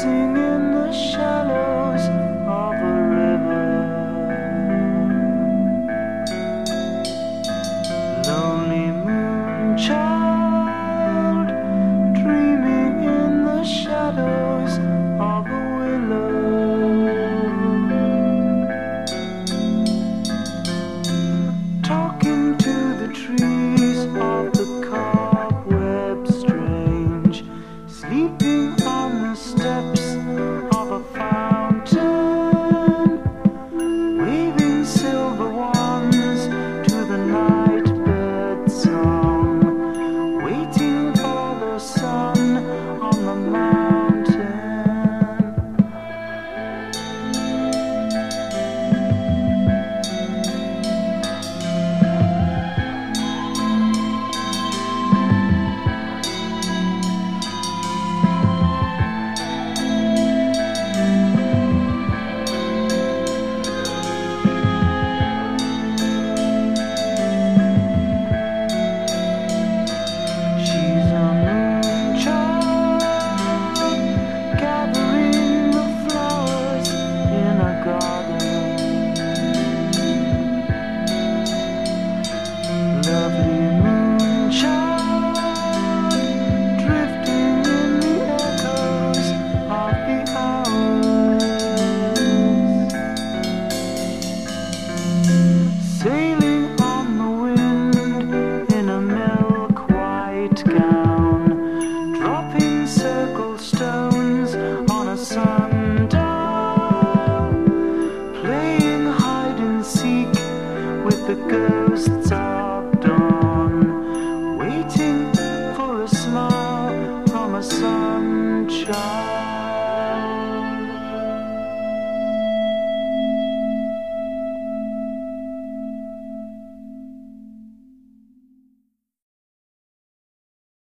dancing in the shallows of a river. Lonely moon child, dreaming in the shadows of a willow. Talking to the trees of the cobweb strange, sleeping on the steps of a fountain, waving silver wands to the night bird song, waiting for the sun on the mountain. Lovely moon child, drifting in the echoes of the hours, sailing on the wind in a milk white gown, dropping circle stones on a sundial, playing hide and seek with the girl